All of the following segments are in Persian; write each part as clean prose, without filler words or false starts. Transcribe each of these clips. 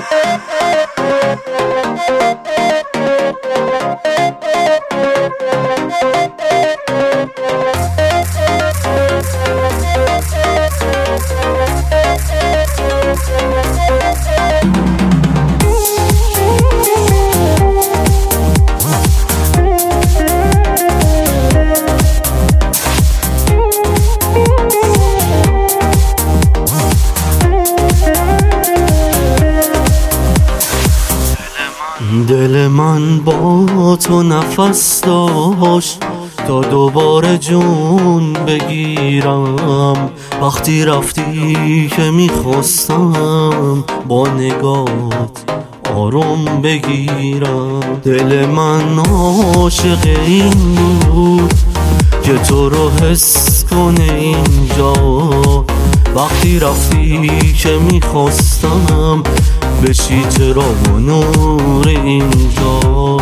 دل من با تو نفس داشت تا دوباره جون بگیرم. وقتی رفتی که میخواستم با نگات آروم بگیرم. دل من عاشق این بود که تو رو حس کنه اینجا. وقتی رفتی که میخواستم بشی چراغ و نور اینجا.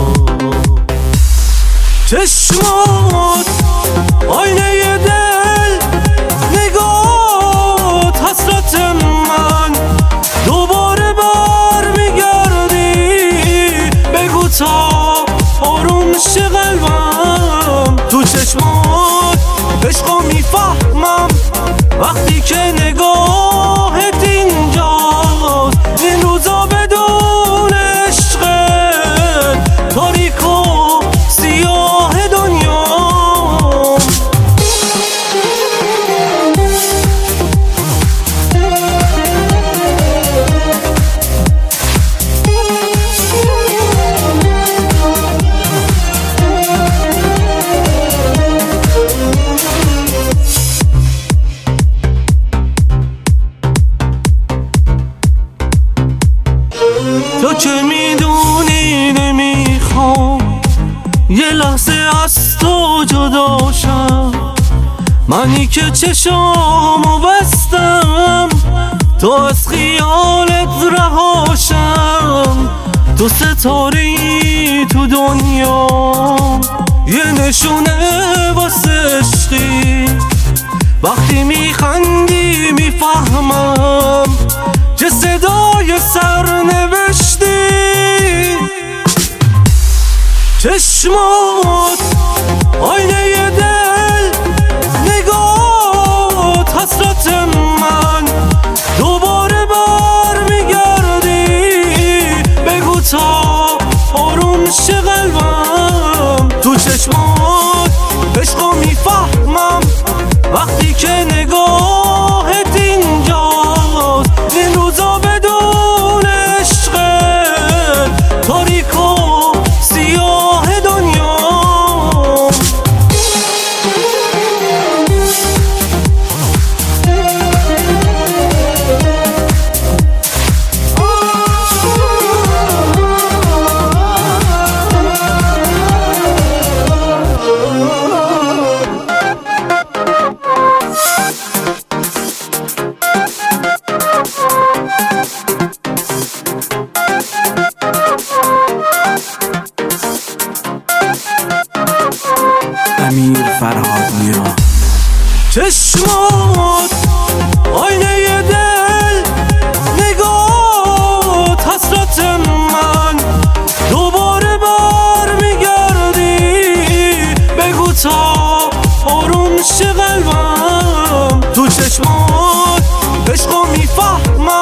چشمات آینه دل، نگات حسرت من. دوباره برمیگردی بگو تا آروم شه قلبم. تو چشمات عشقو میفهمم وقتی که نگاهت اینجاست. این روزا بدون عشقت تاریک و سیاه دنیا. تو که میدونی نمیخوام یه لحظه از تو جدا شم. منی که چشامو بستم تو از خیالت رهاشم. تو ستاره‌ای تو دنیا، یه نشونه واسه عشقی. وقتی میخندی میفهمم که صدای سرنوشتی. چشمات آینه دل، نگات حسرت من. دوباره برمیگردی بگو تا آروم شه قلبم. تو چشمات عشقو میفهمم وقتی که نگاهت اینجاست. این روزا بدون عشقت تاریک و سیاه دنیا. امیر فرهاد میران. چشمات آینه دل، نگات حسرت من. دوباره برمیگردی بگو تا آروم شه قلبم. تو چشمات عشقو میفهمم